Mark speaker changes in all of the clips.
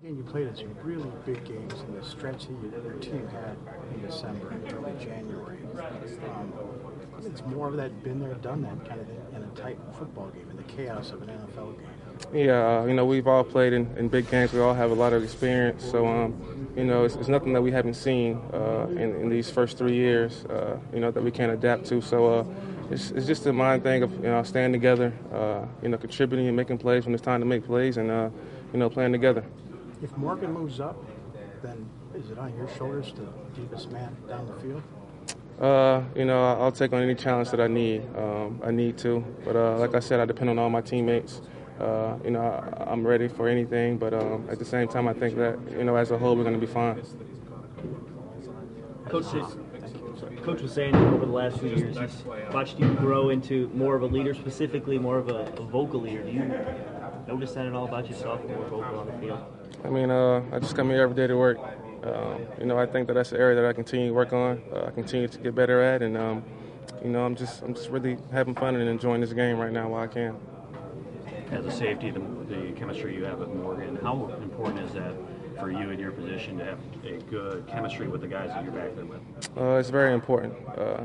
Speaker 1: And you played in some really big games in the stretch that your team had in December and early January. It's more of that been there, done that kind of thing in a tight football game, in the chaos of an NFL game.
Speaker 2: Yeah, we've all played in big games. We all have a lot of experience. So, it's nothing that we haven't seen in these first 3 years, that we can't adapt to. So it's just a mind thing of, staying together, contributing and making plays when it's time to make plays and, playing together.
Speaker 1: If Morgan moves up, then is it on your shoulders to deepest man down the field?
Speaker 2: I'll take on any challenge that I need. I need to. But like I said, I depend on all my teammates. I'm ready for anything, but at the same time, I think that, as a whole, we're going to be fine.
Speaker 3: Coach was saying over the last few years, he's watched you grow into more of a leader, specifically more of a vocal leader. Do you notice that at all about yourself, more vocal on the field?
Speaker 2: I just come here every day to work. I think that that's an area that I continue to work on. I continue to get better at, and I'm just really having fun and enjoying this game right now while I can.
Speaker 4: As a safety, the chemistry you have with Morgan, how important is that for you in your position to have a good chemistry with the guys that you're back there with?
Speaker 2: It's very important.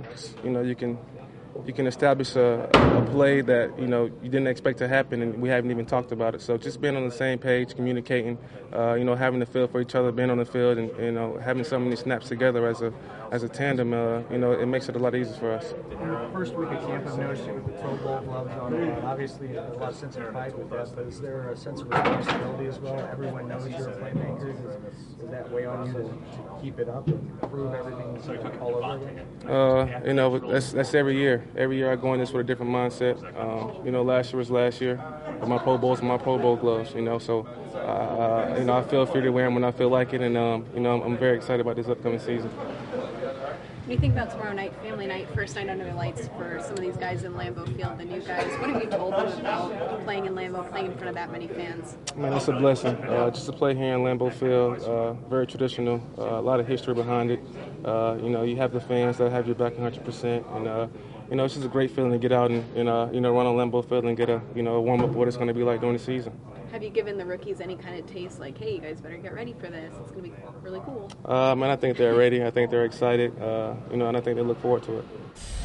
Speaker 2: You can establish a play that you didn't expect to happen, and we haven't even talked about it. So just being on the same page, communicating, having the feel for each other, being on the field, and having so many snaps together as a tandem, it makes it a lot easier for us.
Speaker 5: First week of camp, I've noticed you with the Pro Bowl gloves on. Obviously, there's a lot of sense of pride with that, but is there a sense of responsibility as well? Everyone knows you're a playmaker. Is that weigh on you to keep it up and prove everything's all over again?
Speaker 2: That's every year. Every year I go in this with a different mindset. Last year was last year. My Pro Bowls and my Pro Bowl gloves. So I feel free to wear them when I feel like it, and I'm very excited about this upcoming season.
Speaker 6: When you think about tomorrow night, family night, first night under the lights for some of these guys in Lambeau Field, the new guys, what have you told them about playing in Lambeau, playing in front of that many fans?
Speaker 2: Man, it's a blessing. Just to play here in Lambeau Field, very traditional, a lot of history behind it. You have the fans that have your back 100%, and it's just a great feeling to get out and run on Lambeau Field and get a warm up of what it's going to be like during the season.
Speaker 6: Have you given the rookies any kind of taste, like, hey, you guys better get ready for this? It's going to be really cool.
Speaker 2: I think they're ready. I think they're excited, and I think they look forward to it.